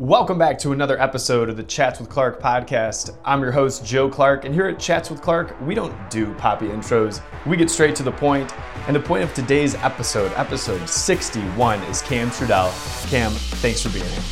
Welcome back to another episode of the Chats with Clark podcast. I'm your host, Joe Clark, and here at Chats with Clark, we don't do poppy intros. We get straight to the point, and the point of today's episode 61, is Cam Trudell. Cam, thanks for being here.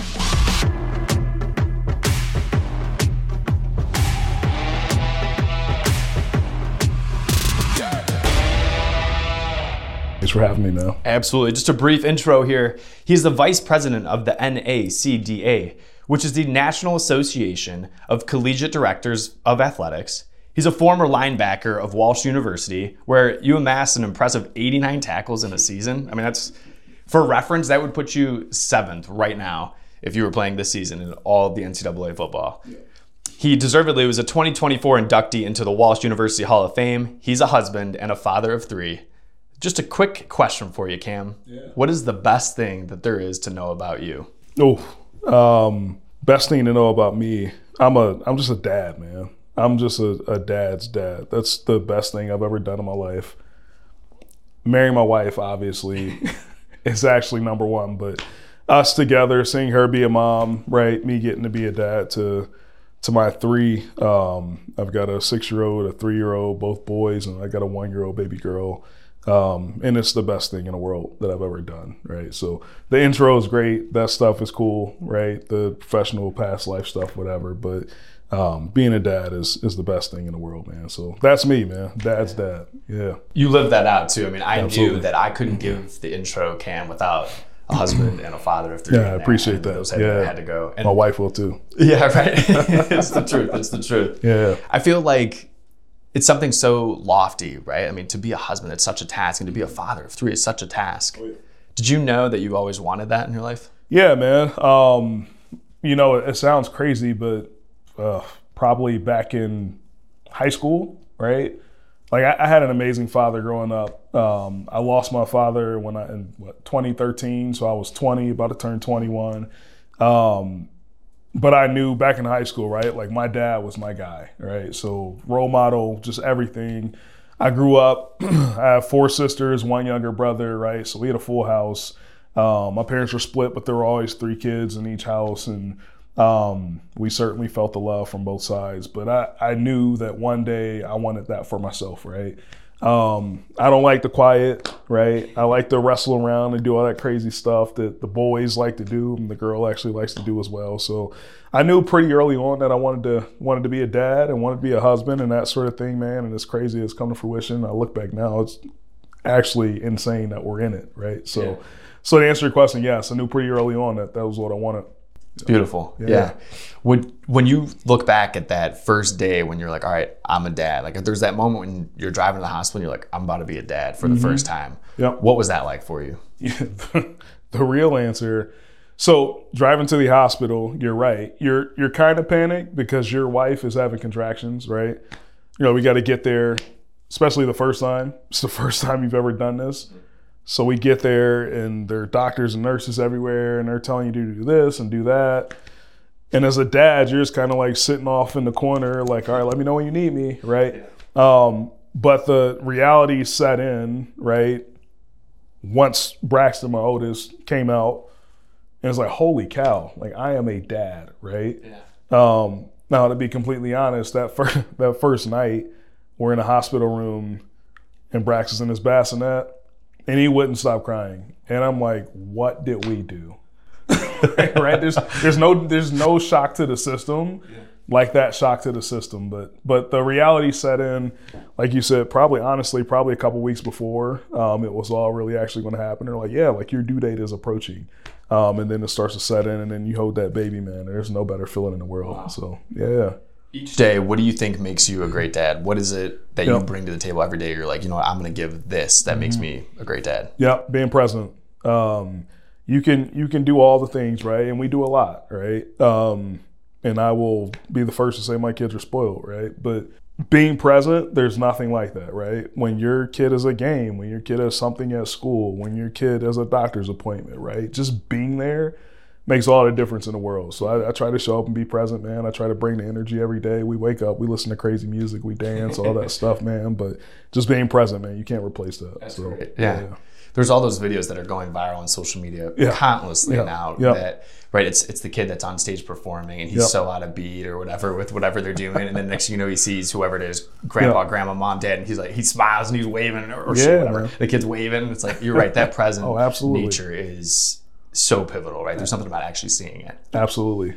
Thanks for having me, man. Absolutely. Just a brief intro here. He's the vice president of the NACDA, which is the National Association of Collegiate Directors of Athletics. He's a former linebacker of Walsh University, where you amassed an impressive 89 tackles in a season. I mean, that's, for reference, that would put you 7th right now if you were playing this season in all of the NCAA football. Yeah. He deservedly was a 2024 inductee into the Walsh University Hall of Fame. He's a husband and a father of 3. Just a quick question for you, Cam. Yeah. What is the best thing that there is to know about you? Best thing to know about me, I'm just a dad, man. I'm just a dad's dad. That's the best thing I've ever done in my life. Marrying my wife, obviously, is actually number one, but us together, seeing her be a mom, right? Me getting to be a dad to my 3. I've got a 6-year-old, a 3-year-old, both boys, and I got a 1-year-old baby girl. And it's the best thing in the world that I've ever done, right? So the intro is great. That stuff is cool, right? The professional past life stuff, whatever. But being a dad is the best thing in the world, man. So that's me, man. Dad's dad. Yeah. You lived that out too. I mean, I knew that I couldn't give the intro, Cam, without a husband and a father of 3. Yeah, I appreciate that. Those had to go. And my wife will too. Yeah, right. It's the truth. It's the truth. Yeah. I feel like it's something so lofty, right? I mean, to be a husband, it's such a task, and to be a father of 3 is such a task. Oh, yeah. Did you know that you always wanted that in your life? Yeah, man. It sounds crazy, but probably back in high school, right? Like I had an amazing father growing up. I lost my father in 2013, so I was 20, about to turn 21. But I knew back in high school, right? Like my dad was my guy, right? So role model, just everything. I grew up, I have 4 sisters, 1 younger brother, right? So we had a full house. My parents were split, but there were always 3 kids in each house. And we certainly felt the love from both sides. But I knew that one day I wanted that for myself, right? I don't like the quiet, right? I like to wrestle around and do all that crazy stuff that the boys like to do and the girl actually likes to do as well. So I knew pretty early on that I wanted to be a dad and wanted to be a husband and that sort of thing, man. And as crazy as come to fruition, I look back now, it's actually insane that we're in it, right? So to answer your question, yes, I knew pretty early on that was what I wanted. It's beautiful. Yeah. When you look back at that first day when you're like, all right, I'm a dad, like if there's that moment when you're driving to the hospital and you're like, I'm about to be a dad for the first time. Yep. What was that like for you? Yeah, the real answer. So driving to the hospital, you're right. You're kind of panicked because your wife is having contractions, right? We got to get there, especially the first time. It's the first time you've ever done this. So we get there and there are doctors and nurses everywhere and they're telling you to do this and do that. And as a dad, you're just kind of like sitting off in the corner like, all right, let me know when you need me, right? Yeah. But the reality set in, right? Once Braxton, my oldest, came out and it's like, holy cow, like I am a dad, right? Yeah. Now to be completely honest, that first night we're in a hospital room and Braxton's in his bassinet. And he wouldn't stop crying. And I'm like, what did we do? Right? There's no shock to the system like that shock to the system. But the reality set in, like you said, probably a couple weeks before it was all really actually going to happen. They're like, yeah, like your due date is approaching. And then it starts to set in and then you hold that baby, man. There's no better feeling in the world. Wow. So, yeah. Each day, what do you think makes you a great dad? What is it that you bring to the table every day? You're like, I'm going to give this that makes me a great dad. Yeah, being present. You can do all the things, right? And we do a lot, right? And I will be the first to say my kids are spoiled, right? But being present, there's nothing like that, right? When your kid has a game, when your kid has something at school, when your kid has a doctor's appointment, right? Just being there makes all the difference in the world. So I try to show up and be present, man. I try to bring the energy every day. We wake up, we listen to crazy music, we dance, all that stuff, man. But just being present, man, you can't replace that. That's great. Yeah. there's all those videos that are going viral on social media countlessly now that, right, it's the kid that's on stage performing and he's so out of beat or whatever with whatever they're doing, and then next thing you know he sees whoever it is, grandpa, grandma, mom, dad, and he's like, he smiles and he's waving or whatever. Man. The kid's waving, and it's like, you're right, that present nature is so pivotal, right? There's something about actually seeing it. Absolutely.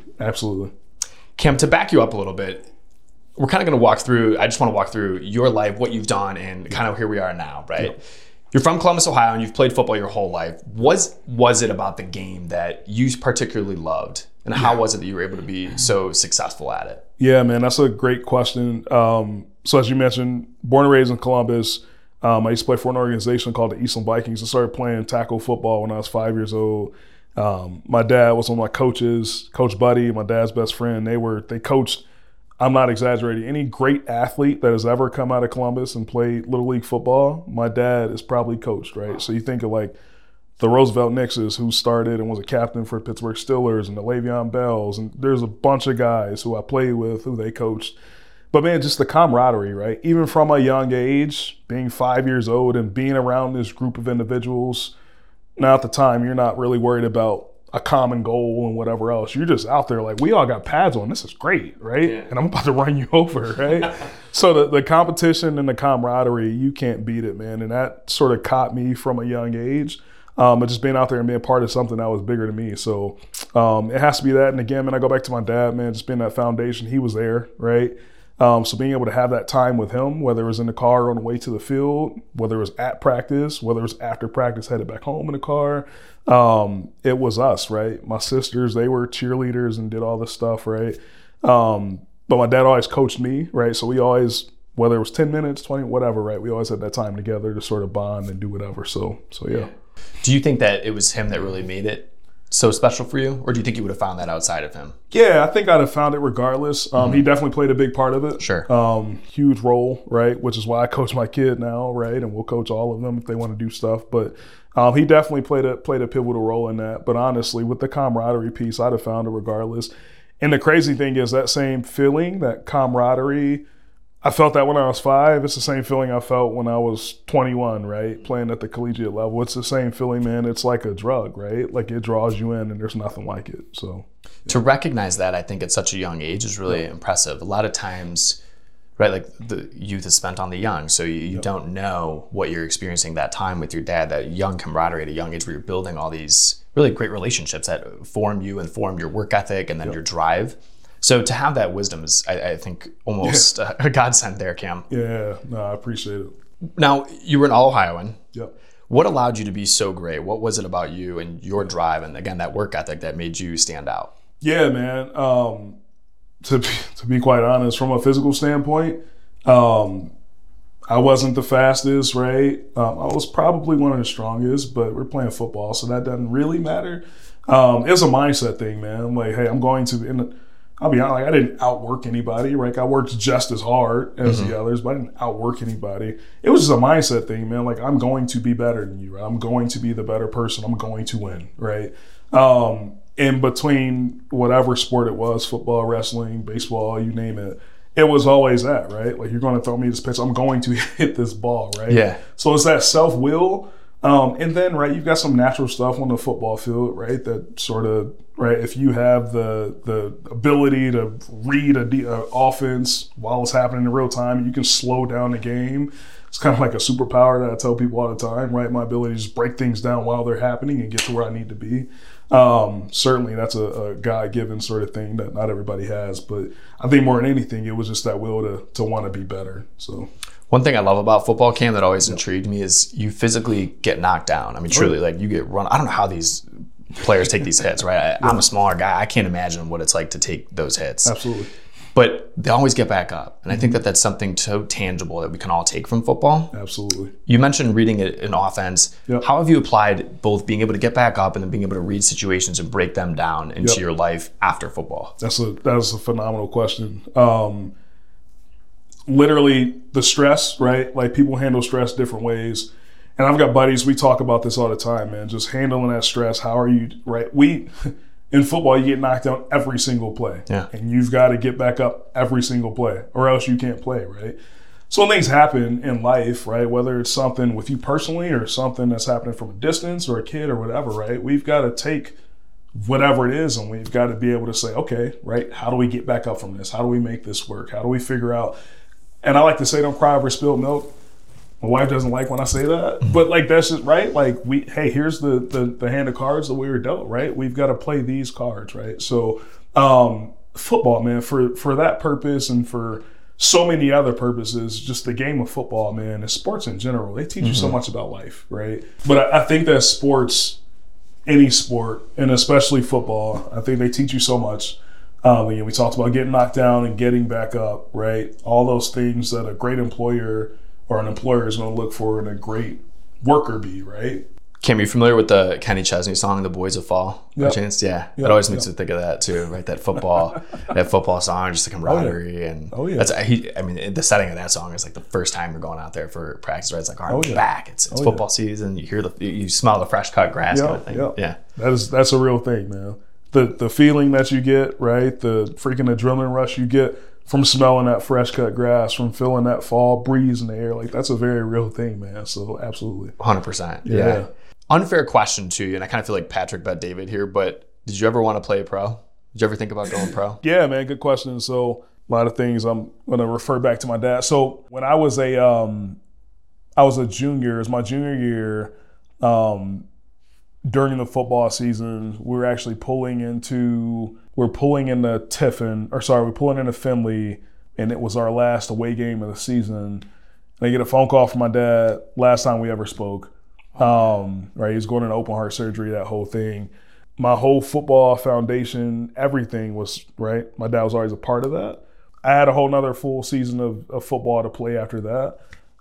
Cam, to back you up a little bit, we're kind of going to walk through, I just want to walk through your life, what you've done, and kind of here we are now, right? Yep. You're from Columbus, Ohio, and you've played football your whole life. Was it about the game that you particularly loved? And how was it that you were able to be so successful at it? Yeah, man, that's a great question. So as you mentioned, born and raised in Columbus, I used to play for an organization called the Eastland Vikings. I started playing tackle football when I was 5 years old. My dad was one of my coaches, Coach Buddy, my dad's best friend. They coached, I'm not exaggerating, any great athlete that has ever come out of Columbus and played Little League football, my dad is probably coached, right? So you think of like the Roosevelt Nixes, who started and was a captain for Pittsburgh Steelers, and the Le'Veon Bells, and there's a bunch of guys who I played with who they coached. But man, just the camaraderie, right? Even from a young age, being 5 years old and being around this group of individuals. Now at the time, you're not really worried about a common goal and whatever else. You're just out there like, we all got pads on. This is great, right? Yeah. And I'm about to run you over, right? So the competition and the camaraderie, you can't beat it, man. And that sort of caught me from a young age. But just being out there and being part of something that was bigger than me. So it has to be that. And again, man, I go back to my dad, man, just being that foundation. He was there, right? So being able to have that time with him, whether it was in the car on the way to the field, whether it was at practice, whether it was after practice, headed back home in the car, it was us, right? My sisters, they were cheerleaders and did all this stuff, right? But my dad always coached me, right? So we always, whether it was 10 minutes, 20, whatever, right? We always had that time together to sort of bond and do whatever. So yeah. Do you think that it was him that really made it so special for you? Or do you think you would have found that outside of him? Yeah, I think I'd have found it regardless. He definitely played a big part of it. Sure. Huge role, right? Which is why I coach my kid now, right? And we'll coach all of them if they want to do stuff. But he definitely played a pivotal role in that. But honestly, with the camaraderie piece, I'd have found it regardless. And the crazy thing is that same feeling, that camaraderie, I felt that when I was 5. It's the same feeling I felt when I was 21, right? Playing at the collegiate level. It's the same feeling, man. It's like a drug, right? Like it draws you in and there's nothing like it. So to recognize that, I think at such a young age is really impressive. A lot of times, right, like the youth is spent on the young. So you don't know what you're experiencing that time with your dad, that young camaraderie at a young age where you're building all these really great relationships that form you and form your work ethic and then your drive. So to have that wisdom is, I think, almost a godsend there, Cam. Yeah, no, I appreciate it. Now, you were an All-Ohioan. Yep. What allowed you to be so great? What was it about you and your drive and, again, that work ethic that made you stand out? Yeah, man. To be quite honest, from a physical standpoint, I wasn't the fastest, right? I was probably one of the strongest, but we're playing football, so that doesn't really matter. It's a mindset thing, man. I'm like, hey, I'm going to I'll be honest, like I didn't outwork anybody, right? I worked just as hard as the others, but I didn't outwork anybody. It was just a mindset thing, man. Like I'm going to be better than you, right? I'm going to be the better person. I'm going to win, right? In between whatever sport it was, football, wrestling, baseball, you name it, it was always that, right? Like you're going to throw me this pitch, I'm going to hit this ball, right? Yeah. So it's that self-will. And then, right, you've got some natural stuff on the football field, right, that sort of, right, if you have the ability to read a offense while it's happening in real time, you can slow down the game. It's kind of like a superpower that I tell people all the time, right, my ability to just break things down while they're happening and get to where I need to be. Certainly that's a God-given sort of thing that not everybody has, but I think more than anything, it was just that will to want to be better, so. One thing I love about football, Cam, that always intrigued me is you physically get knocked down. I mean, truly, like you get run. I don't know how these players take these hits, right? I'm a smaller guy. I can't imagine what it's like to take those hits. Absolutely. But they always get back up. And I think that that's something so tangible that we can all take from football. Absolutely. You mentioned reading an offense. Yep. How have you applied both being able to get back up and then being able to read situations and break them down into your life after football? That's a phenomenal question. Literally the stress, right? Like people handle stress different ways. And I've got buddies, we talk about this all the time, man. Just handling that stress. How are you, right? In football, you get knocked down every single play. Yeah. And you've got to get back up every single play or else you can't play, right? So when things happen in life, right, whether it's something with you personally or something that's happening from a distance or a kid or whatever, right, we've got to take whatever it is and we've got to be able to say, okay, right, how do we get back up from this? How do we make this work? How do we figure out? And I like to say, don't cry over spilled milk. My wife doesn't like when I say that, but like that's just right. Like hey, here's the hand of cards that we were dealt, right? We've got to play these cards, right? So football, man, for that purpose and for so many other purposes, just the game of football, man, and sports in general, they teach you so much about life, right? But I think that sports, any sport, and especially football, I think they teach you so much. We talked about getting knocked down and getting back up, right? All those things that a great employer or an employer is going to look for in a great worker bee, right? Cam, you familiar with the Kenny Chesney song, "The Boys of Fall"? By chance, yeah. It always makes me think of that too, right? That football song, just the camaraderie, and that's. The setting of that song is like the first time you're going out there for practice, right? It's like, all right, we're back. It's football season. You hear you smell the fresh cut grass kind of thing. Yeah, that's a real thing, man. The feeling that you get, right? The freaking adrenaline rush you get from smelling that fresh cut grass, from feeling that fall breeze in the air, like that's a very real thing, man. So absolutely, 100%. Yeah. Unfair question to you, and I kind of feel like Patrick bet David here, but did you ever want to play pro? Did you ever think about going pro? Yeah, man, good question. So a lot of things I'm going to refer back to my dad. So when I was a junior, it was my junior year, during the football season, we're pulling into Findlay, and it was our last away game of the season. And I get a phone call from my dad, last time we ever spoke. Right, he was going into open heart surgery, that whole thing. My whole football foundation, everything was, right, my dad was always a part of that. I had a whole nother full season of football to play after that.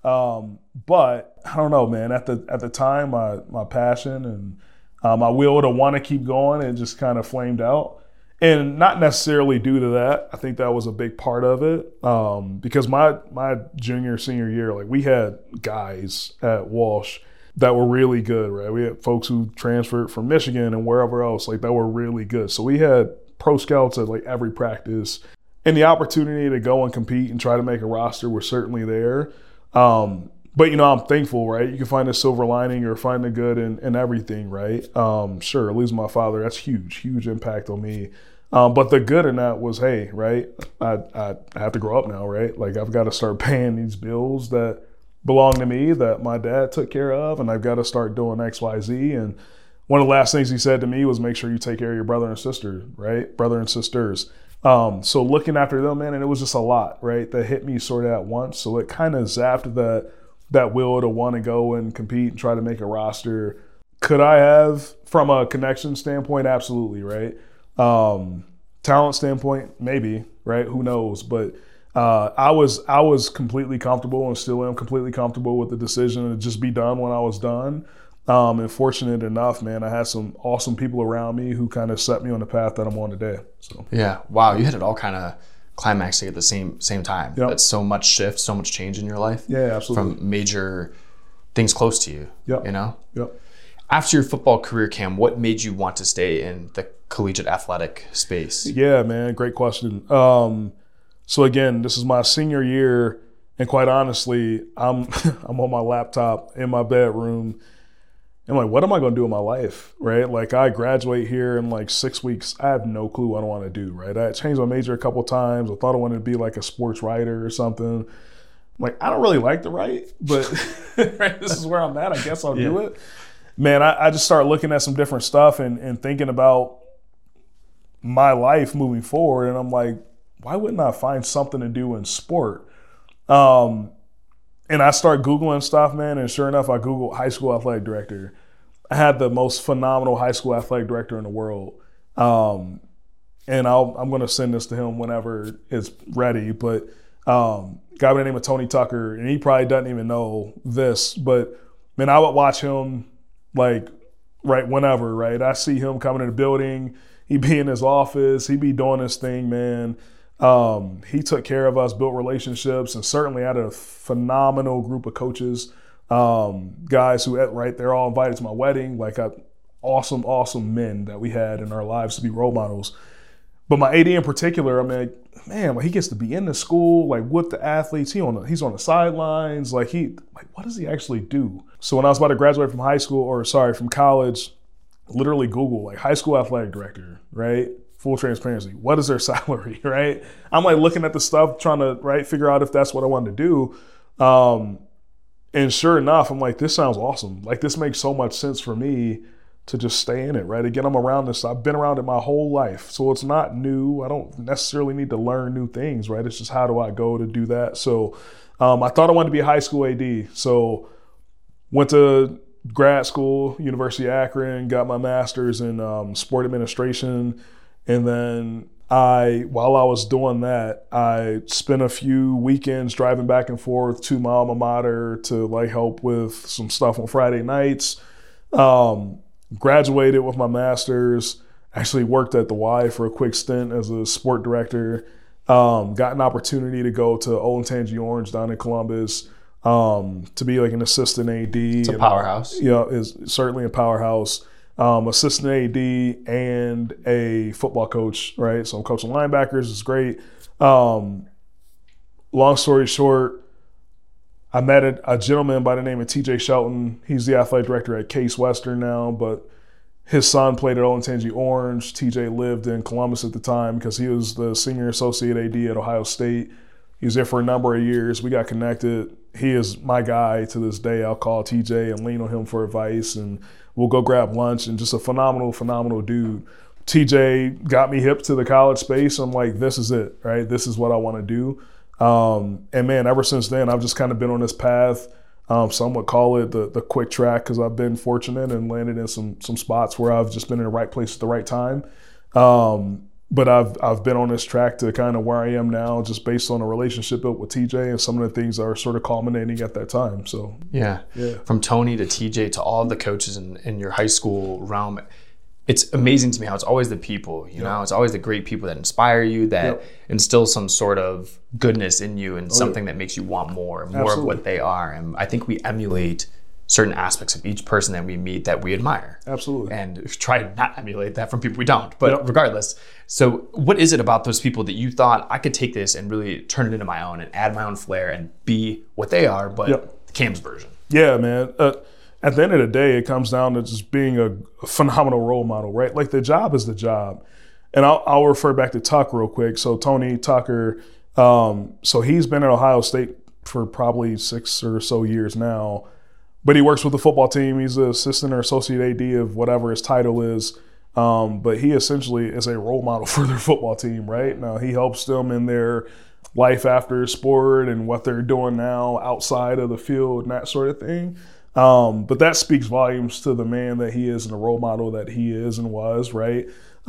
But I don't know, man, at the time, my passion and my will to want to keep going, it just kind of flamed out. And not necessarily due to that. I think that was a big part of it. Because my junior, senior year, like we had guys at Walsh that were really good, right? We had folks who transferred from Michigan and wherever else, like that were really good. So we had pro scouts at like every practice. And the opportunity to go and compete and try to make a roster was certainly there. But, I'm thankful, right? You can find a silver lining or find the good in everything, right? Sure, losing my father, that's huge impact on me. But the good in that was, hey, right, I have to grow up now, right? Like I've got to start paying these bills that belong to me that my dad took care of, and I've got to start doing X, Y, Z. And one of the last things he said to me was make sure you take care of your brother and sister, right? Brother and sisters. So looking after them, man, and it was just a lot, right, that hit me sort of at once. So it kind of zapped that will to want to go and compete and try to make a roster. Could I have, from a connection standpoint? Absolutely, right? Talent standpoint, maybe, right? Who knows? But I was completely comfortable and still am completely comfortable with the decision to just be done when I was done. And fortunate enough, man, I had some awesome people around me who kind of set me on the path that I'm on today. So yeah, wow, you had it all kind of climaxing at the same time. Yep. That's so much shift, so much change in your life. Yeah, absolutely. From major things close to you. Yep. Yep. After your football career, Cam, what made you want to stay in the collegiate athletic space? Yeah, man, great question. So again, this is my senior year, and quite honestly, I'm on my laptop in my bedroom. I'm like, what am I going to do with my life, right? Like I graduate here in like 6 weeks. I have no clue what I want to do, right? I changed my major a couple of times. I thought I wanted to be like a sports writer or something. I'm like, I don't really like to write, but right, this is where I'm at. I guess I'll do it. Man, I just started looking at some different stuff and thinking about my life moving forward. And I'm like, why wouldn't I find something to do in sport? And I start Googling stuff, man, and sure enough, I Googled high school athletic director. I had the most phenomenal high school athletic director in the world. And I'm going to send this to him whenever it's ready. But guy by the name of Tony Tucker, and he probably doesn't even know this, but, man, I would watch him, like, right, whenever, right? I see him coming in the building. He'd be in his office. He'd be doing his thing, man. He took care of us, built relationships, and certainly had a phenomenal group of coaches, guys who, right, they're all invited to my wedding, like awesome men that we had in our lives to be role models. But my AD in particular, I'm like, man, like he gets to be in the school, like with the athletes. He's on the sidelines. Like what does he actually do? So when I was about to graduate from college, literally Google like high school athletic director, right? Full transparency. What is their salary, right? I'm like looking at the stuff, trying to figure out if that's what I wanted to do. And sure enough, I'm like, this sounds awesome. Like this makes so much sense for me to just stay in it, right? Again, I'm around this. I've been around it my whole life. So it's not new. I don't necessarily need to learn new things, right? It's just how do I go to do that? So I thought I wanted to be a high school AD. So went to grad school, University of Akron, got my master's in sport administration. And then while I was doing that, I spent a few weekends driving back and forth to my alma mater to like help with some stuff on Friday nights. Graduated with my master's, actually worked at the Y for a quick stint as a sport director. Got an opportunity to go to Olentangy Orange down in Columbus to be like an assistant AD. It's a powerhouse. Is certainly a powerhouse. Assistant AD and a football coach, right? So I'm coaching linebackers. It's great. Long story short, I met a gentleman by the name of TJ Shelton. He's the athletic director at Case Western now, but his son played at Olentangy Orange. TJ lived in Columbus at the time because he was the senior associate AD at Ohio State. He was there for a number of years. We got connected. He is my guy to this day. I'll call TJ and lean on him for advice, and we'll go grab lunch, and just a phenomenal dude. TJ got me hip to the college space. I'm like, this is it, right? This is what I want to do. And man, ever since then, I've just kind of been on this path. Some would call it the quick track because I've been fortunate and landed in some spots where I've just been in the right place at the right time. But I've been on this track to kind of where I am now, just based on a relationship built with TJ and some of the things that are sort of culminating at that time. So yeah. From Tony to TJ to all the coaches in your high school realm, it's amazing to me how it's always the people, you know, it's always the great people that inspire you, that instill some sort of goodness in you and something that makes you want more of what they are. And I think we emulate certain aspects of each person that we meet that we admire. Absolutely. And try to not emulate that from people we don't. But regardless, so what is it about those people that you thought I could take this and really turn it into my own and add my own flair and be what they are, but Cam's version? Yeah, man. At the end of the day, it comes down to just being a phenomenal role model, right? Like the job is the job. And I'll refer back to Tuck real quick. So Tony Tucker, so he's been at Ohio State for probably 6 or so years now, but he works with the football team. He's an assistant or associate AD of whatever his title is. But he essentially is a role model for their football team, right? Now he helps them in their life after sport and what they're doing now outside of the field and that sort of thing. But that speaks volumes to the man that he is and the role model that he is and was, right?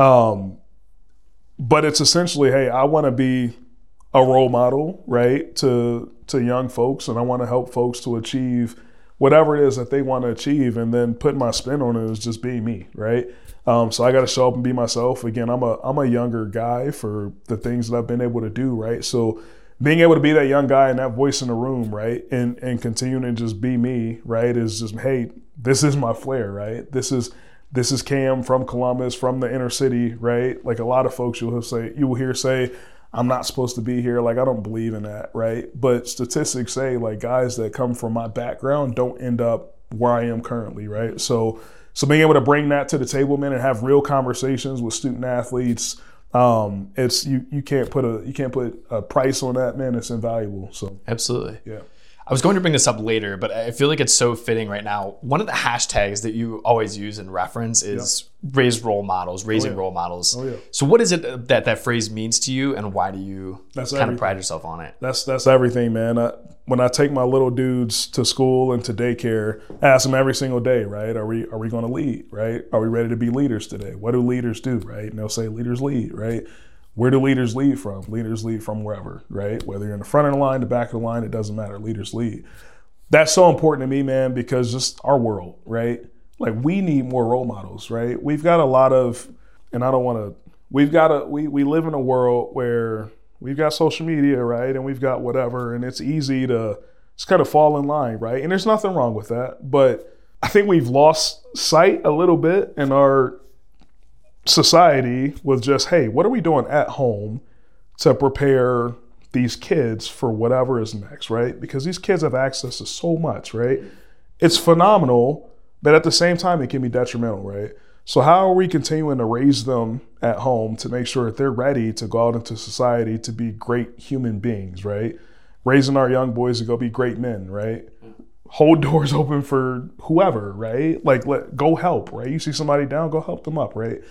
But it's essentially, hey, I want to be a role model, right, to young folks, and I want to help folks to achieve whatever it is that they want to achieve, and then put my spin on it is just being me, right? So I got to show up and be myself. Again, I'm a younger guy for the things that I've been able to do, right? So being able to be that young guy and that voice in the room, right, and continuing to just be me, right, is just, hey, this is my flair, right? This is Cam from Columbus, from the inner city, right? Like a lot of folks you will hear say, I'm not supposed to be here. Like, I don't believe in that, right? But statistics say, like, guys that come from my background don't end up where I am currently, right? So being able to bring that to the table, man, and have real conversations with student athletes, it's you can't put a price on that, man. It's invaluable. So absolutely. Yeah. I was going to bring this up later, but I feel like it's so fitting right now. One of the hashtags that you always use and reference is raising role models. Oh, yeah. So what is it that phrase means to you, and why do you kind of pride yourself on it? That's everything, man. When I take my little dudes to school and to daycare, I ask them every single day, right? Are we going to lead, right? Are we ready to be leaders today? What do leaders do, right? And they'll say leaders lead, right? Where do leaders lead from? Leaders lead from wherever, right? Whether you're in the front of the line, the back of the line, it doesn't matter. Leaders lead. That's so important to me, man, because just our world, right? Like, we need more role models, right? We've got a lot of, and I don't want to, we live in a world where we've got social media, right? And we've got whatever, and it's easy to just kind of fall in line, right? And there's nothing wrong with that. But I think we've lost sight a little bit in our society with just, hey, what are we doing at home to prepare these kids for whatever is next, right? Because these kids have access to so much, right? It's phenomenal, but at the same time, it can be detrimental, right? So how are we continuing to raise them at home to make sure that they're ready to go out into society to be great human beings, right? Raising our young boys to go be great men, right? Hold doors open for whoever, right? Like, go help, right? You see somebody down, go help them up, right?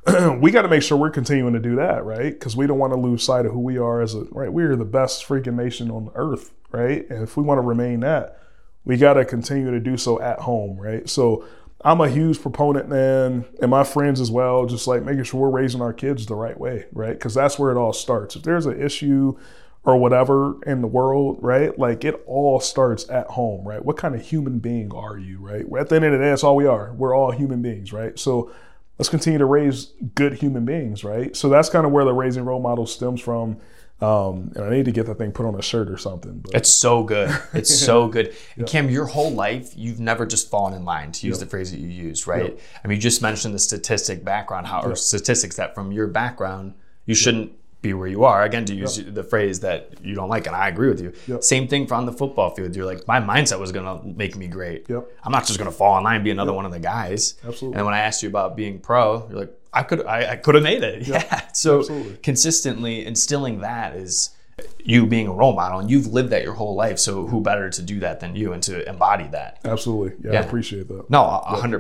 We got to make sure we're continuing to do that, right? Because we don't want to lose sight of who we are right? We are the best freaking nation on earth, right? And if we want to remain that, we got to continue to do so at home, right? So I'm a huge proponent, man, and my friends as well, just like making sure we're raising our kids the right way, right? Because that's where it all starts. If there's an issue or whatever in the world, right? Like, it all starts at home, right? What kind of human being are you, right? At the end of the day, that's all we are. We're all human beings, right? So let's continue to raise good human beings, right? So that's kind of where the raising role model stems from. And I need to get that thing put on a shirt or something. But. It's so good. It's so good. And Cam, your whole life, you've never just fallen in line, to use the phrase that you used, right? I mean, you just mentioned the statistic background, or statistics that from your background, you shouldn't be where you are. Again, to use the phrase that you don't like, and I agree with you. Same thing on the football field. You're like, my mindset was going to make me great. I'm not just going to fall in line and be another one of the guys. Absolutely. And when I asked you about being pro, you're like, I could have made it. So consistently instilling that is you being a role model, and you've lived that your whole life. So who better to do that than you and to embody that? Absolutely. Yeah. I appreciate that. No,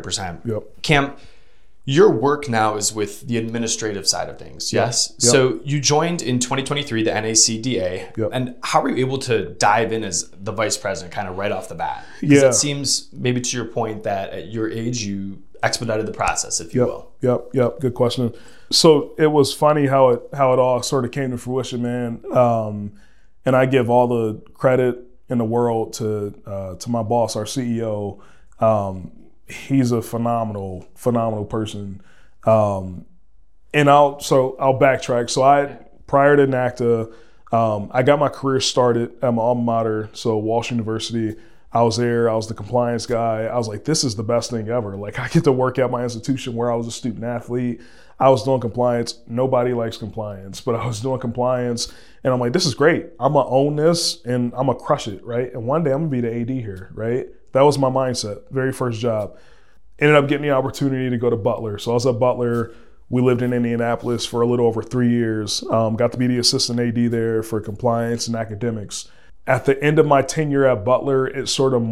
100%. Cam, your work now is with the administrative side of things, yes? So you joined in 2023, the NACDA. And how were you able to dive in as the vice president kind of right off the bat? Because it seems, maybe to your point, that at your age, you expedited the process, if you will. Good question. So it was funny how it all sort of came to fruition, man. And I give all the credit in the world to my boss, our CEO. He's a phenomenal person. And I'll backtrack. So prior to NACDA, I got my career started at my alma mater, so Walsh University. I was there. I was the compliance guy. I was like, this is the best thing ever. Like, I get to work at my institution where I was a student athlete. I was doing compliance. Nobody likes compliance, but I was doing compliance. And I'm like, this is great. I'm going to own this and I'm going to crush it, right? And one day I'm going to be the AD here, right? That was my mindset. Very first job. Ended up getting the opportunity to go to Butler. So I was at Butler. We lived in Indianapolis for a little over 3 years. Got to be the assistant AD there for compliance and academics. At the end of my tenure at Butler, it sort of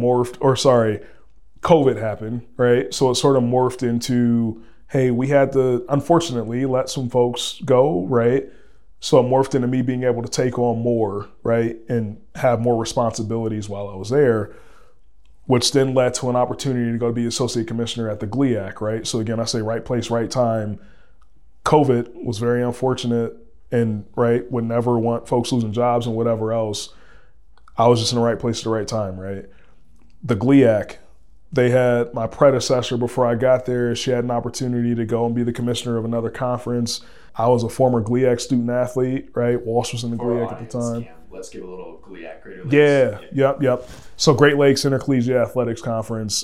COVID happened, right? So it sort of morphed into, hey, we had to, unfortunately, let some folks go, right? So it morphed into me being able to take on more, right? And have more responsibilities while I was there, which then led to an opportunity to go be associate commissioner at the GLIAC, right? So again, I say right place, right time. COVID was very unfortunate and, right, would never want folks losing jobs and whatever else. I was just in the right place at the right time, right? The GLIAC, they had my predecessor before I got there. She had an opportunity to go and be the commissioner of another conference. I was a former GLIAC student athlete, right? Walsh was in the GLIAC at the time. Yeah. Let's give a little GLIAC, Greater Lakes. Yep. So Great Lakes Intercollegiate Athletics Conference,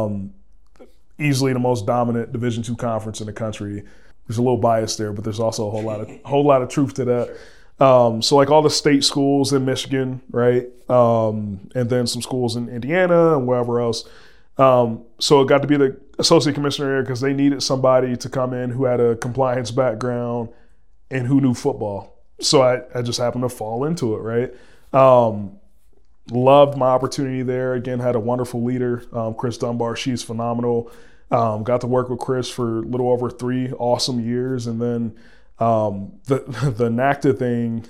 easily the most dominant Division II conference in the country. There's a little bias there, but there's also a whole lot of truth to that. So like all the state schools in Michigan, right? And then some schools in Indiana and wherever else. So it got to be the associate commissioner there because they needed somebody to come in who had a compliance background and who knew football. So I just happened to fall into it, right? Loved my opportunity there. Again, had a wonderful leader, Chris Dunbar. She's phenomenal. Got to work with Chris for a little over 3 awesome years. And then the NACDA thing,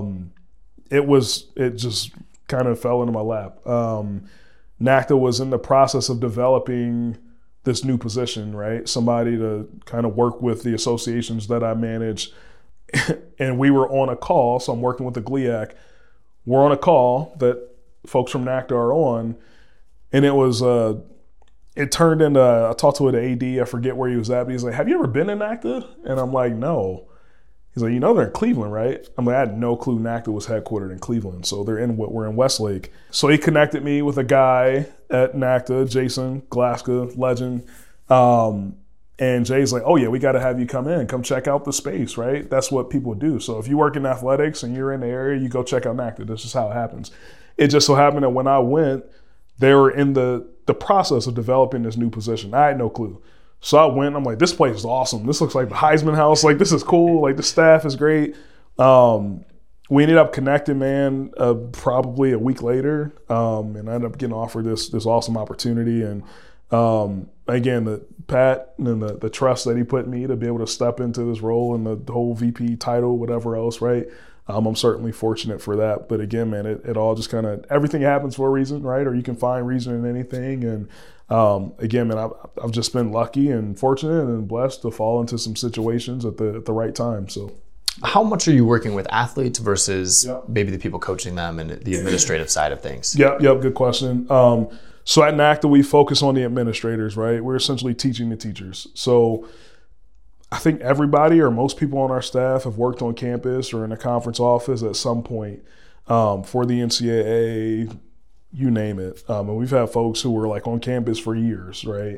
it just kind of fell into my lap. NACDA was in the process of developing this new position, right? Somebody to kind of work with the associations that I manage. And we were on a call, so I'm working with the GLIAC. We're on a call that folks from NACDA are on, and it turned into, I talked to the AD, I forget where he was at, but he's like, have you ever been in NACDA? And I'm like, no. He's like, they're in Cleveland, right? I'm like, I had no clue NACDA was headquartered in Cleveland, so we're in Westlake. So he connected me with a guy at NACDA, Jason Glaska, legend. And Jay's like, oh yeah, we got to have you come check out the space, right? That's what people do. So if you work in athletics and you're in the area, you go check out NACDA. This is how it happens. It just so happened that when I went, they were in the process of developing this new position. I had no clue. So I went, I'm like, this place is awesome. This looks like the Heisman House. Like, this is cool. Like, the staff is great. We ended up connecting, man, probably a week later, and I ended up getting offered this awesome opportunity. And again, Pat and the trust that he put in me to be able to step into this role and the whole VP title, whatever else, right? I'm certainly fortunate for that. But again, man, it all just kind of, everything happens for a reason, right? Or you can find reason in anything. And again, man, I've just been lucky and fortunate and blessed to fall into some situations at the right time. So. How much are you working with athletes versus maybe the people coaching them and the administrative side of things? Yep, good question. So at NACDA, we focus on the administrators, right? We're essentially teaching the teachers. So I think everybody or most people on our staff have worked on campus or in a conference office at some point for the NCAA, you name it. And we've had folks who were like on campus for years, right?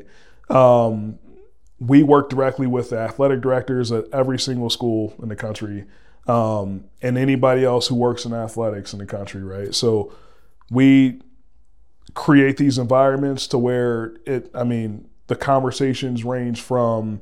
We work directly with the athletic directors at every single school in the country and anybody else who works in athletics in the country, right? So we create these environments to where the conversations range from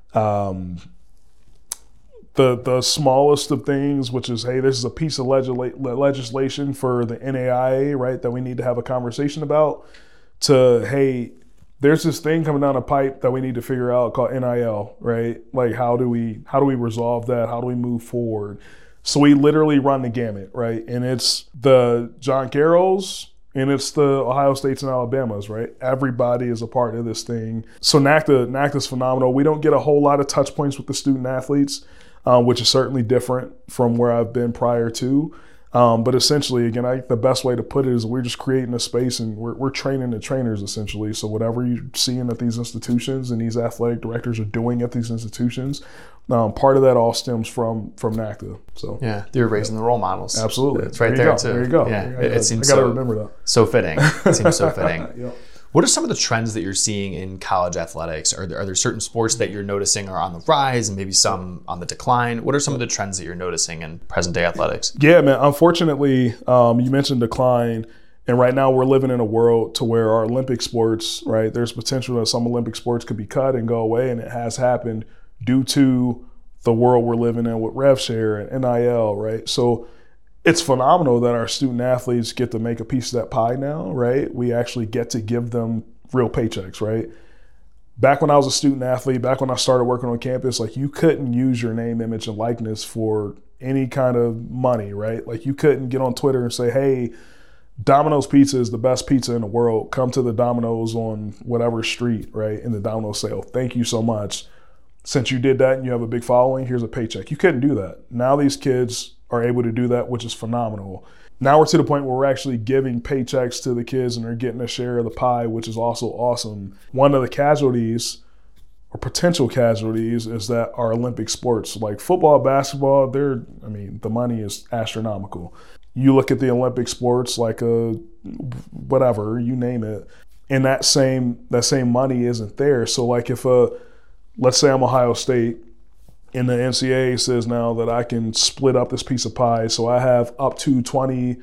the smallest of things, which is, hey, this is a piece of legislation for the NAIA, right, that we need to have a conversation about, to, hey, there's this thing coming down the pipe that we need to figure out called NIL, right? Like, how do we resolve that? How do we move forward? So we literally run the gamut, right? And it's the John Carrolls and it's the Ohio States and Alabamas, right? Everybody is a part of this thing. So NACDA's phenomenal. We don't get a whole lot of touch points with the student athletes, which is certainly different from where I've been prior to. But essentially, again, I think the best way to put it is we're just creating a space and we're training the trainers, essentially. So whatever you're seeing at these institutions and these athletic directors are doing at these institutions, part of that all stems from NACDA. So yeah, you're raising the role models. Absolutely. It's right there too. There you go. Yeah, it seems I got to remember that. So fitting. It seems so fitting. Yep. What are some of the trends that you're seeing in college athletics? Are there certain sports that you're noticing are on the rise and maybe some on the decline? What are some of the trends that you're noticing in present day athletics? Yeah, man. Unfortunately, you mentioned decline. And right now we're living in a world to where our Olympic sports, right, there's potential that some Olympic sports could be cut and go away. And it has happened due to the world we're living in with rev share and NIL, right? So it's phenomenal that our student athletes get to make a piece of that pie now, right? We actually get to give them real paychecks, right? Back when I was a student athlete, back when I started working on campus, like, you couldn't use your name, image, and likeness for any kind of money, right? Like, you couldn't get on Twitter and say, hey, Domino's Pizza is the best pizza in the world. Come to the Domino's on whatever street, right? And the Domino's say, oh, thank you so much. Since you did that and you have a big following, here's a paycheck. You couldn't do that. Now these kids are able to do that, which is phenomenal. Now we're to the point where we're actually giving paychecks to the kids and they're getting a share of the pie, which is also awesome. One of the casualties or potential casualties is that our Olympic sports, like football, basketball, the money is astronomical. You look at the Olympic sports, like whatever, you name it, and that same money isn't there. So like if let's say I'm Ohio State, and the NCAA says now that I can split up this piece of pie, so I have up to $20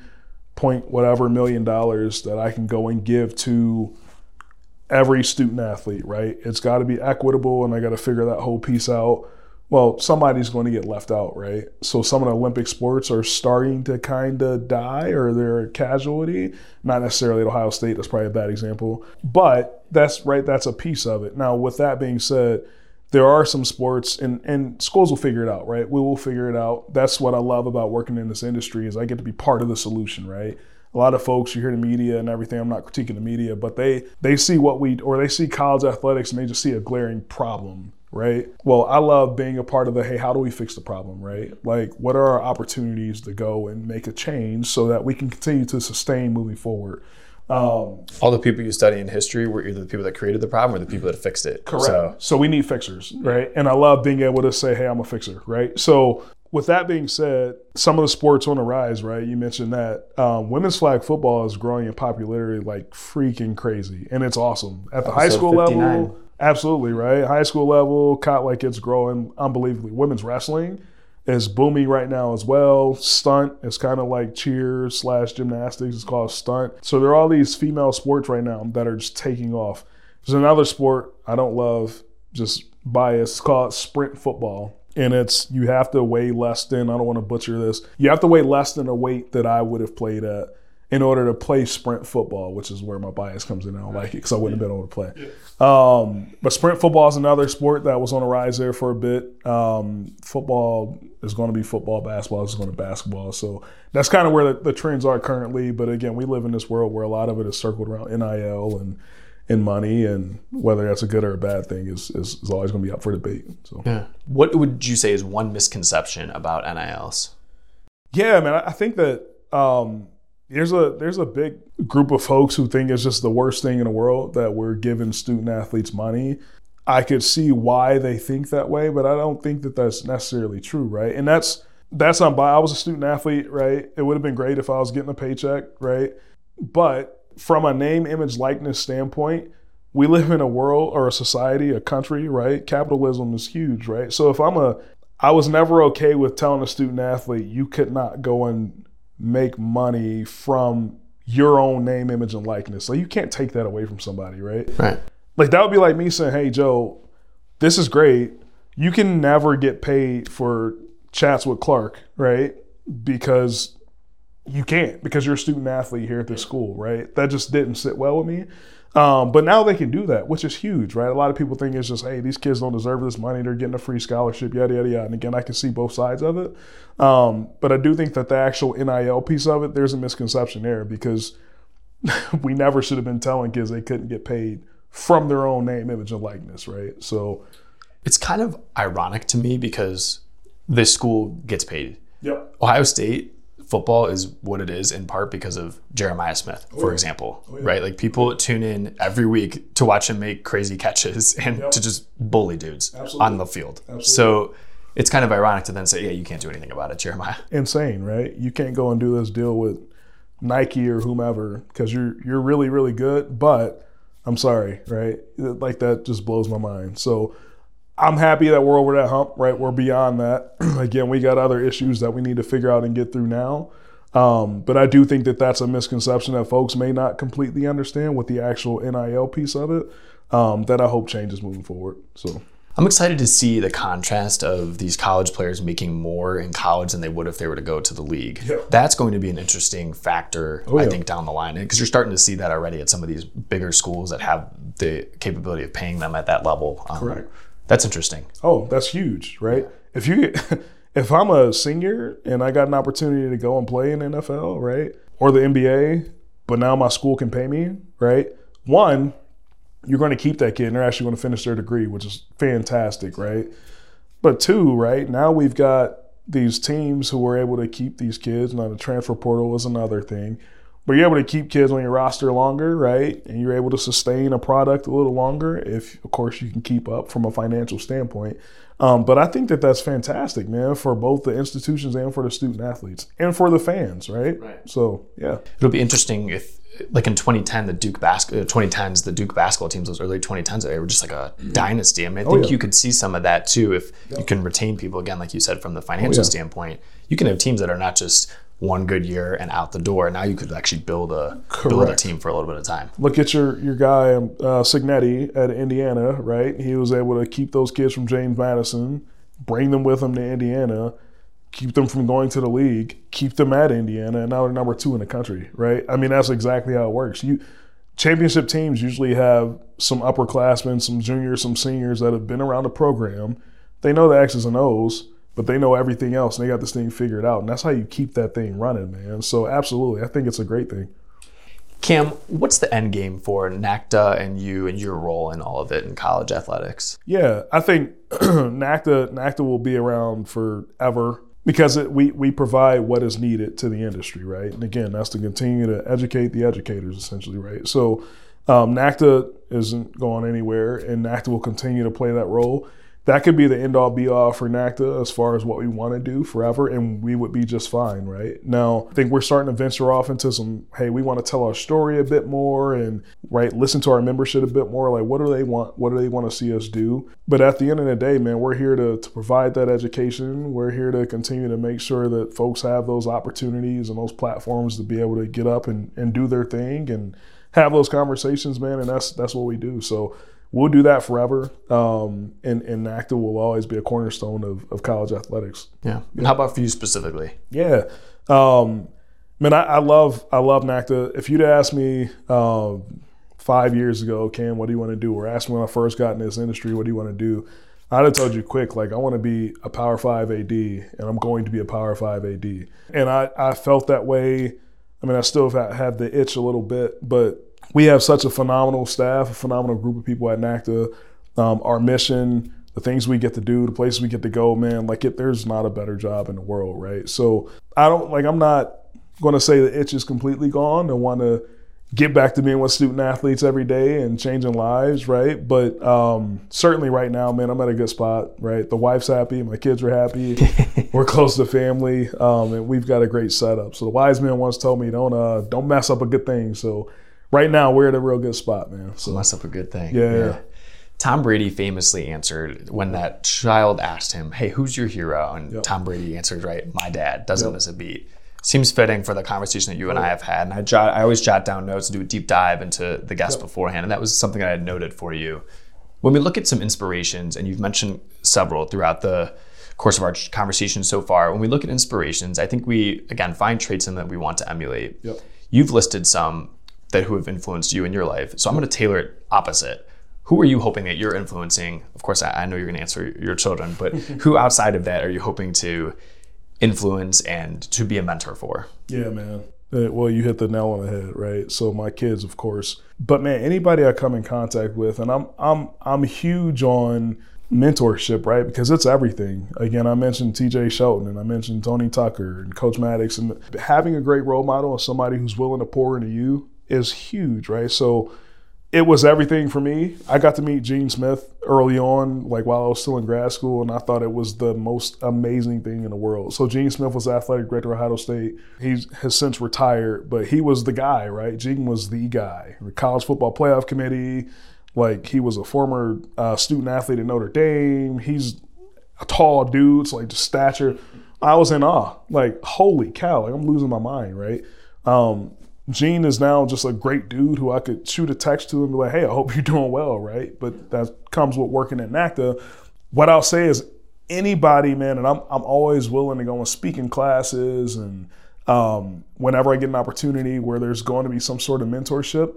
million that I can go and give to every student athlete, right? It's got to be equitable, and I got to figure that whole piece out. Well, somebody's going to get left out, right? So some of the Olympic sports are starting to kind of die, or they're a casualty. Not necessarily at Ohio State, that's probably a bad example. But that's a piece of it. Now, with that being said, there are some sports, and schools will figure it out, right? We will figure it out. That's what I love about working in this industry, is I get to be part of the solution, right? A lot of folks, you hear the media and everything, I'm not critiquing the media, but they see they see college athletics and they just see a glaring problem, right? Well, I love being a part of hey, how do we fix the problem, right? Like, what are our opportunities to go and make a change so that we can continue to sustain moving forward? All the people you study in history were either the people that created the problem or the people that fixed it. Correct. So we need fixers, right? And I love being able to say, hey, I'm a fixer, right? So with that being said, some of the sports on the rise, right? You mentioned that women's flag football is growing in popularity like freaking crazy, and it's awesome. At the high school level, Absolutely, right? High school level, caught like it's growing unbelievably. Women's wrestling is booming right now as well. Stunt is kind of like cheer / gymnastics. It's called stunt. So there are all these female sports right now that are just taking off. There's another sport I don't love, just bias. It's called sprint football. And it's, you have to weigh less than, I don't want to butcher this, you have to weigh less than a weight that I would have played at in order to play sprint football, which is where my bias comes in. I don't like it because I wouldn't have been able to play. But sprint football is another sport that was on the rise there for a bit. Football is going to be football, basketball is going to be basketball. So that's kind of where the trends are currently. But again, we live in this world where a lot of it is circled around NIL and money, and whether that's a good or a bad thing is always going to be up for debate. So yeah. What would you say is one misconception about NILs? Yeah, man, I think that there's a big group of folks who think it's just the worst thing in the world that we're giving student athletes money. I could see why they think that way, but I don't think that that's necessarily true, right? And that's on by. I was a student athlete, right? It would have been great if I was getting a paycheck, right? But from a name, image, likeness standpoint, we live in a world or a society, a country, right? Capitalism is huge, right? So if I was never okay with telling a student athlete, you could not go and make money from your own name, image, and likeness. So you can't take that away from somebody, right? Right. Like that would be like me saying, hey, Joe, this is great. You can never get paid for chats with Clark, right? Because you can't, because you're a student athlete here at this school, right? That just didn't sit well with me. But now they can do that, which is huge, right? A lot of people think it's just, hey, these kids don't deserve this money. They're getting a free scholarship, yada, yada, yada. And again, I can see both sides of it. But I do think that the actual NIL piece of it, there's a misconception there because we never should have been telling kids they couldn't get paid from their own name, image, and likeness, right? So it's kind of ironic to me because this school gets paid. Yep. Ohio State football is what it is in part because of Jeremiah Smith, for example, right? Like people tune in every week to watch him make crazy catches and to just bully dudes on the field. Absolutely. So it's kind of ironic to then say, yeah, you can't do anything about it, Jeremiah. Insane, right? You can't go and do this deal with Nike or whomever because you're really, really good, but I'm sorry, right? Like that just blows my mind. So I'm happy that we're over that hump, right? We're beyond that. Again, we got other issues that we need to figure out and get through now. But I do think that that's a misconception that folks may not completely understand with the actual NIL piece of it that I hope changes moving forward. So I'm excited to see the contrast of these college players making more in college than they would if they were to go to the league. Yeah. That's going to be an interesting factor, I think, down the line. Because you're starting to see that already at some of these bigger schools that have the capability of paying them at that level. Correct. That's interesting. Oh, that's huge, right? If I'm a senior and I got an opportunity to go and play in the NFL, right, or the NBA, but now my school can pay me, right? One, you're going to keep that kid and they're actually going to finish their degree, which is fantastic, right? But two, right, now we've got these teams who are able to keep these kids. Now the transfer portal is another thing. But you're able to keep kids on your roster longer, right? And you're able to sustain a product a little longer if, of course, you can keep up from a financial standpoint. But I think that that's fantastic, man, for both the institutions and for the student athletes and for the fans, right? So, yeah. It'll be interesting if, like in 2010, the Duke basketball teams, those early 2010s, they were just like a dynasty. I mean, I think you could see some of that too if you can retain people, again, like you said, from the financial standpoint. You can have teams that are not just one good year and out the door. Now you could actually build a team for a little bit of time. Look at your guy, Cignetti at Indiana, right? He was able to keep those kids from James Madison, bring them with him to Indiana, keep them from going to the league, keep them at Indiana, and now they're number 2 in the country, right? I mean, that's exactly how it works. Championship teams usually have some upperclassmen, some juniors, some seniors that have been around the program. They know the X's and O's, but they know everything else, and they got this thing figured out. And that's how you keep that thing running, man. So absolutely, I think it's a great thing. Cam, what's the end game for NACDA and you and your role in all of it in college athletics? Yeah, I think NACDA will be around forever because we provide what is needed to the industry, right? And again, that's to continue to educate the educators, essentially, right? So NACDA isn't going anywhere, and NACDA will continue to play that role. that could be the end all be all for NACDA as far as what we want to do forever, and we would be just fine, right? Now, I think we're starting to venture off into some, hey, we want to tell our story a bit more and, right, listen to our membership a bit more. Like, what do they want? What do they want to see us do? But at the end of the day, man, we're here to provide that education. We're here to continue to make sure that folks have those opportunities and those platforms to be able to get up and do their thing and have those conversations, man, and that's what we do. So we'll do that forever, and NACDA will always be a cornerstone of college athletics. Yeah. And how about for you specifically? Yeah. Man, I love NACDA. If you'd asked me 5 years ago, Cam, what do you want to do? Or asked me when I first got in this industry, what do you want to do? I'd have told you quick, like, I want to be a Power 5 AD, and I'm going to be a Power 5 AD. And I felt that way. I mean, I still have the itch a little bit, but we have such a phenomenal staff, a phenomenal group of people at NACDA. Our mission, the things we get to do, the places we get to go, man, like there's not a better job in the world, right? So I'm not going to say the itch is completely gone. I want to get back to being with student athletes every day and changing lives, right? But certainly right now, man, I'm at a good spot, right? The wife's happy, my kids are happy, we're close to family, and we've got a great setup. So the wise man once told me, don't mess up a good thing. So right now, we're at a real good spot, man. So mess up a good thing. Yeah. Tom Brady famously answered when that child asked him, hey, who's your hero? And Tom Brady answered, right, my dad, doesn't miss a beat. Seems fitting for the conversation that you and I have had. And I always jot down notes and do a deep dive into the guests beforehand. And that was something I had noted for you. When we look at some inspirations, and you've mentioned several throughout the course of our conversation so far, when we look at inspirations, I think we, again, find traits in them that we want to emulate. Yep. You've listed some who have influenced you in your life. So I'm going to tailor it opposite. Who are you hoping that you're influencing? Of course, I know you're going to answer your children, but who outside of that are you hoping to influence and to be a mentor for? Yeah, man. Well, you hit the nail on the head, right? So my kids, of course, but man, anybody I come in contact with, and I'm huge on mentorship, right? Because it's everything. Again, I mentioned TJ Shelton and I mentioned Tony Tucker and Coach Maddox, and having a great role model and somebody who's willing to pour into you is huge, right? So it was everything for me. I got to meet Gene Smith early on, like while I was still in grad school, and I thought it was the most amazing thing in the world. So Gene Smith was the athletic director of Ohio State. He has since retired, but he was the guy, right? Gene was the guy. The College Football Playoff Committee, like he was a former student athlete at Notre Dame. He's a tall dude, so like just stature. I was in awe, like holy cow, like I'm losing my mind, right? Gene is now just a great dude who I could shoot a text to and be like, hey, I hope you're doing well, right? But that comes with working at NACDA. What I'll say is anybody, man, and I'm always willing to go and speak in classes, and whenever I get an opportunity where there's going to be some sort of mentorship,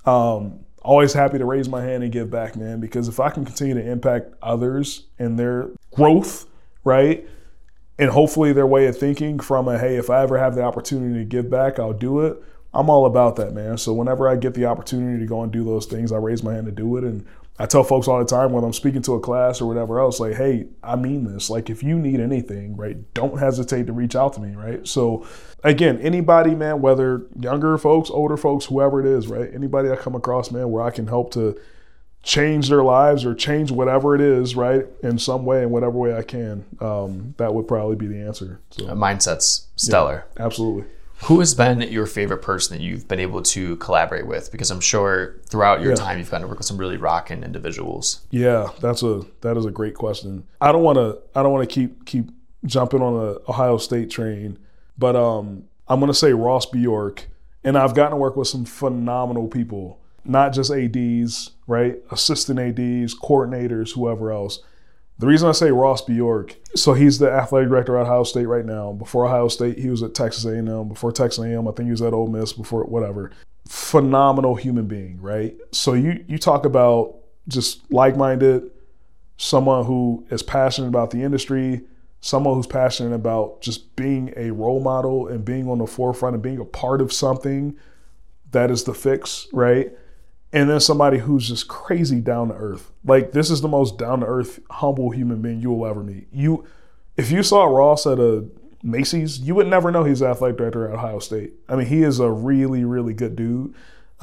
always happy to raise my hand and give back, man, because if I can continue to impact others and their growth, right, and hopefully their way of thinking from a, hey, if I ever have the opportunity to give back, I'll do it. I'm all about that, man. So whenever I get the opportunity to go and do those things, I raise my hand to do it. And I tell folks all the time when I'm speaking to a class or whatever else, like, hey, I mean this. Like, if you need anything, right, don't hesitate to reach out to me, right? So again, anybody, man, whether younger folks, older folks, whoever it is, right, anybody I come across, man, where I can help to change their lives or change whatever it is, right, in some way, in whatever way I can, that would probably be the answer. So, mindset's stellar. Yeah, absolutely. Who has been your favorite person that you've been able to collaborate with? Because I'm sure throughout your time you've gotten to work with some really rocking individuals. Yeah, that is a great question. I don't want to keep jumping on the Ohio State train, but I'm going to say Ross Bjork, and I've gotten to work with some phenomenal people, not just ADs, right? Assistant ADs, coordinators, whoever else. The reason I say Ross Bjork, so he's the athletic director at Ohio State right now. Before Ohio State, he was at Texas A&M. Before Texas A&M, I think he was at Ole Miss. Before whatever, phenomenal human being, right? So you talk about just like-minded, someone who is passionate about the industry, someone who's passionate about just being a role model and being on the forefront and being a part of something that is the fix, right? And then somebody who's just crazy down to earth. Like, this is the most down to earth, humble human being you will ever meet. If you saw Ross at a Macy's, you would never know he's the athletic director at Ohio State. I mean, he is a really, really good dude.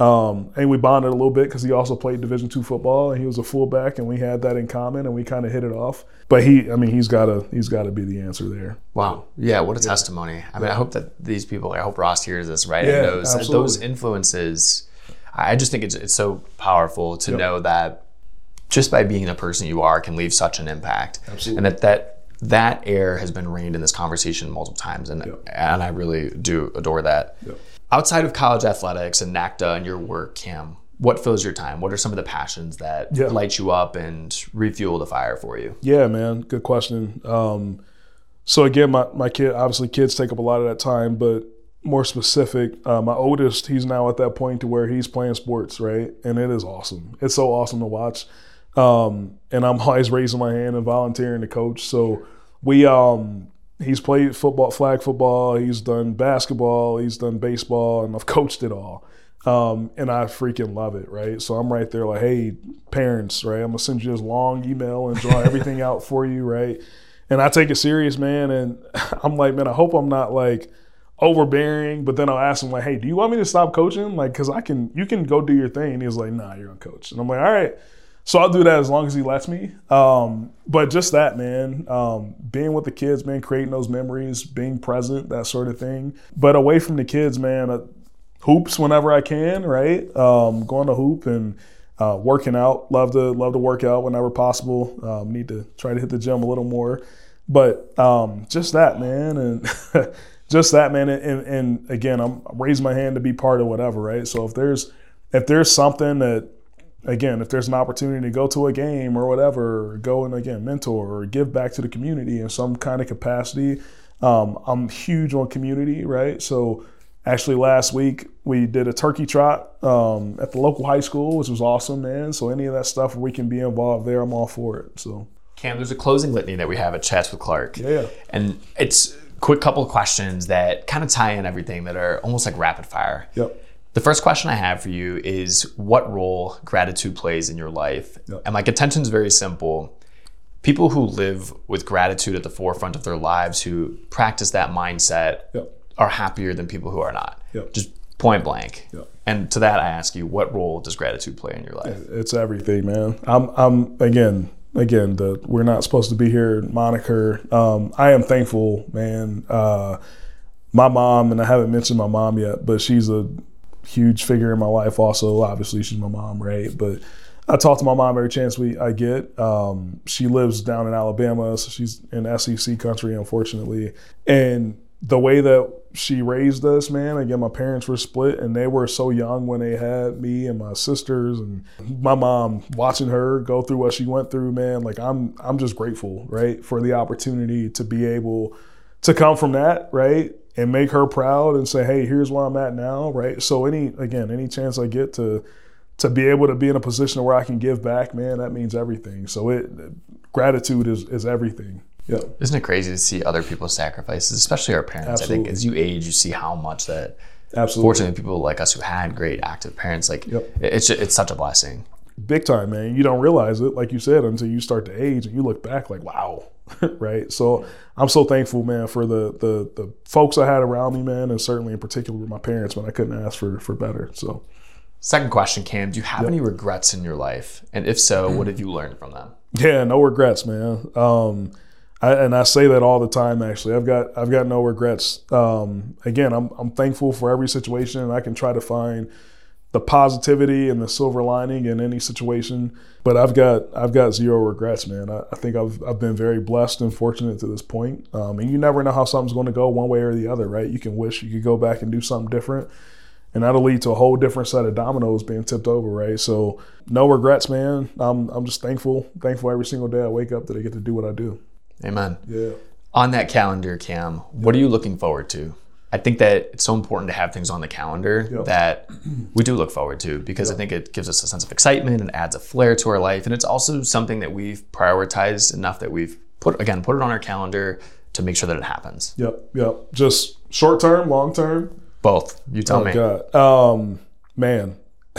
And we bonded a little bit because he also played Division II football and he was a fullback, and we had that in common, and we kind of hit it off. But he's got to be the answer there. Wow. Yeah, what a testimony. I mean, I hope that these people, I hope Ross hears this, right? Yeah, And knows absolutely. those influences. I just think it's so powerful to know that just by being the person you are can leave such an impact. Absolutely. And that air has been reigned in this conversation multiple times, and I really do adore that. Yep. Outside of college athletics and NACDA and your work, Cam, what fills your time? What are some of the passions that light you up and refuel the fire for you? Yeah, man, good question. So again, my kid, obviously kids take up a lot of that time, but more specific, my oldest, he's now at that point to where he's playing sports, right? And it is awesome. It's so awesome to watch. And I'm always raising my hand and volunteering to coach. So he's played football, flag football, he's done basketball, he's done baseball, and I've coached it all. And I freaking love it, right? So I'm right there like, hey, parents, right? I'm going to send you this long email and draw everything out for you, right? And I take it serious, man. And I'm like, man, I hope I'm not like overbearing, but then I'll ask him like, hey, do you want me to stop coaching? Like, because you can go do your thing. And he's like, nah, you're going to coach. And I'm like, all right. So I'll do that as long as he lets me. But just that, man, being with the kids, man, creating those memories, being present, that sort of thing. But away from the kids, man, hoops whenever I can, right? Going to hoop and working out. Love to work out whenever possible. Need to try to hit the gym a little more. But just that, man, and just that, man. And again, I'm raising my hand to be part of whatever, right? So if there's something that, again, if there's an opportunity to go to a game or whatever, or go and, again, mentor or give back to the community in some kind of capacity, I'm huge on community, right? So actually last week we did a turkey trot at the local high school, which was awesome, man. So any of that stuff where we can be involved there, I'm all for it. So Cam, there's a closing litany that we have at Chats with Clark. Yeah. And it's a quick couple of questions that kind of tie in everything that are almost like rapid fire. Yep. The first question I have for you is what role gratitude plays in your life? Yep. And my contention is very simple. People who live with gratitude at the forefront of their lives, who practice that mindset, are happier than people who are not. Just point blank. And to that, I ask you, what role does gratitude play in your life? It's everything, man. I'm again, we're not supposed to be here moniker. I am thankful, man. My mom, and I haven't mentioned my mom yet, but she's a huge figure in my life also. Obviously, she's my mom, right? But I talk to my mom every chance I get. She lives down in Alabama, so she's in SEC country, unfortunately. And the way that she raised us, man, again, my parents were split, and they were so young when they had me and my sisters. And my mom, watching her go through what she went through, man, like I'm just grateful, right, for the opportunity to be able to come from that, right, and make her proud and say, hey, here's where I'm at now, right? So any chance I get to be able to be in a position where I can give back, man, that means everything. So gratitude is everything. Yeah. Isn't it crazy to see other people's sacrifices, especially our parents? Absolutely. I think as you age, you see how much that, Absolutely. Fortunately, people like us who had great active parents, like it's such a blessing. Big time, man. You don't realize it, like you said, until you start to age and you look back like, wow, right? So I'm so thankful, man, for the folks I had around me, man, and certainly in particular with my parents, man. I couldn't ask for better. So, second question, Cam, do you have any regrets in your life? And if so, what have you learned from them? Yeah, no regrets, man. I say that all the time, actually. I've got no regrets. Again, I'm thankful for every situation, and I can try to find the positivity and the silver lining in any situation. But I've got zero regrets, man. I think I've been very blessed and fortunate to this point. And you never know how something's going to go one way or the other, right? You can wish you could go back and do something different, and that'll lead to a whole different set of dominoes being tipped over, right? So no regrets, man. I'm just thankful every single day I wake up that I get to do what I do. Amen. Yeah. On that calendar, Cam, what are you looking forward to? I think that it's so important to have things on the calendar that we do look forward to, because I think it gives us a sense of excitement and adds a flair to our life. And it's also something that we've prioritized enough that we've put it on our calendar to make sure that it happens. Yep. Just short term, long term? Both. You tell me. God. Man.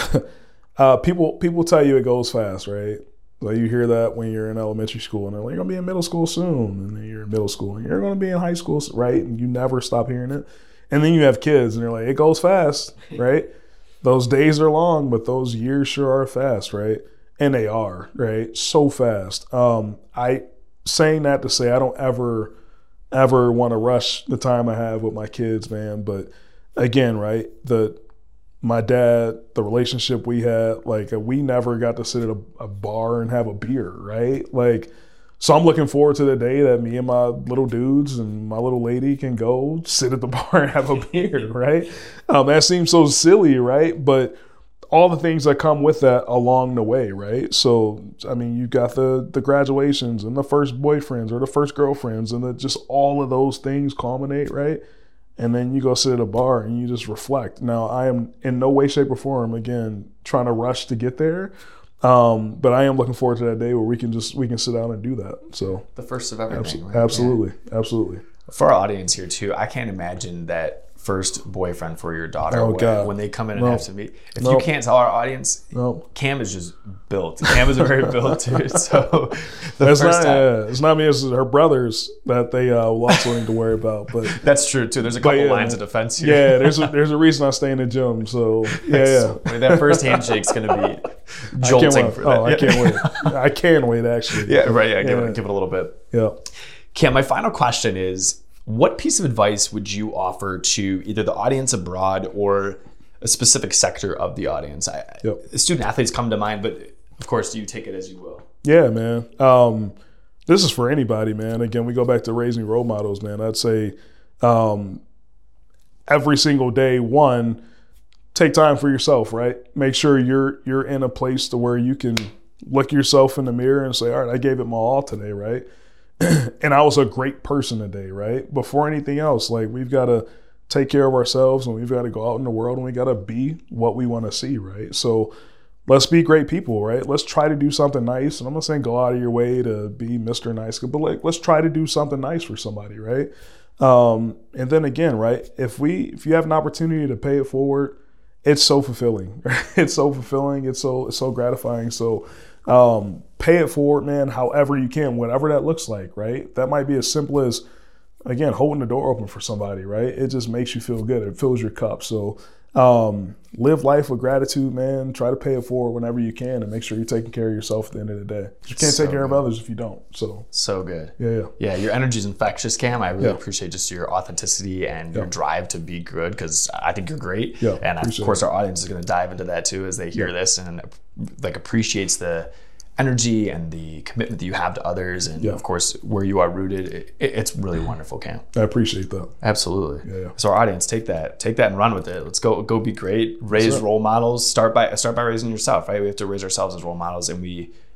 People tell you it goes fast, right? Like you hear that when you're in elementary school and they're like, you're going to be in middle school soon. And then you're in middle school and you're going to be in high school, right? And you never stop hearing it. And then you have kids and they're like, it goes fast, right? those days are long, but those years sure are fast, right? And they are, right? So fast. I saying that to say I don't ever want to rush the time I have with my kids, man. But again, right, my dad, the relationship we had, like we never got to sit at a bar and have a beer, right? Like, so I'm looking forward to the day that me and my little dudes and my little lady can go sit at the bar and have a beer, right? That seems so silly, right? But all the things that come with that along the way, right? So, I mean, you got the graduations and the first boyfriends or the first girlfriends, and just all of those things culminate, right? And then you go sit at a bar and you just reflect. Now, I am in no way, shape, or form, again, trying to rush to get there. But I am looking forward to that day where we can sit down and do that. So the first of everything. Right? Absolutely. Yeah. Absolutely. For our audience here too, I can't imagine that first boyfriend for your daughter when they come in and have to meet. If you can't tell our audience, Cam is just built. Cam is very built dude. So it's not me, it's her brothers that they will also need to worry about. But that's true too. There's a couple lines of defense here. Yeah, there's a reason I stay in the gym. So yeah. That first handshake's gonna be jolting for that. I can't wait. I can wait actually. Yeah, right. Yeah, give it a little bit. Yeah. Cam, my final question is, what piece of advice would you offer to either the audience abroad or a specific sector of the audience? Student athletes come to mind, but of course, you take it as you will. Yeah, man. This is for anybody, man. Again, we go back to raising role models, man. I'd say every single day, one, take time for yourself, right? Make sure you're in a place to where you can look yourself in the mirror and say, all right, I gave it my all today, right? And I was a great person today, right? Before anything else, like we've got to take care of ourselves and we've got to go out in the world and we got to be what we want to see, right? So let's be great people, right? Let's try to do something nice. And I'm not saying go out of your way to be Mr. Nice, but like let's try to do something nice for somebody, right? And then again, right? If you have an opportunity to pay it forward, it's so fulfilling, right? It's so fulfilling. It's so gratifying. So pay it forward, man, however you can, whatever that looks like, right? That might be as simple as, again, holding the door open for somebody, right? It just makes you feel good. It fills your cup. So live life with gratitude, man. Try to pay it forward whenever you can and make sure you're taking care of yourself at the end of the day. You can't take care of others if you don't. So good. Yeah, your energy's infectious, Cam. I really appreciate just your authenticity and your drive to be good, because I think you're great. And of course, our audience is going to dive into that too as they hear this and like appreciates the energy and the commitment that you have to others, and of course where you are rooted. It's really wonderful, Cam. I appreciate that. Absolutely. So our audience, take that and run with it. Let's go be great. Raise role models. Start by raising yourself, right? We have to raise ourselves as role models, and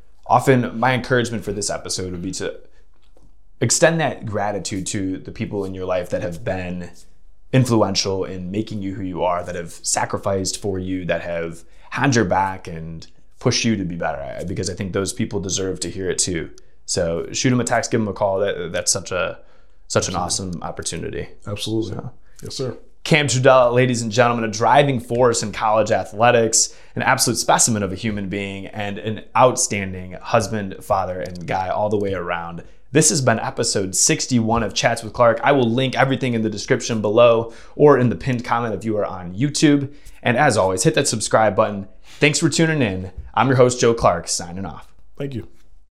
my encouragement for this episode would be to extend that gratitude to the people in your life that have been influential in making you who you are, that have sacrificed for you, that have had your back and push you to be better, because I think those people deserve to hear it too. So shoot them a text, give them a call. That's such an awesome opportunity. Absolutely. So, yes, sir. Cam Trudell, ladies and gentlemen, a driving force in college athletics, an absolute specimen of a human being, and an outstanding husband, father, and guy all the way around. This has been episode 61 of Chats with Clark. I will link everything in the description below or in the pinned comment if you are on YouTube. And as always, hit that subscribe button. Thanks for tuning in. I'm your host, Joe Clark, signing off. Thank you.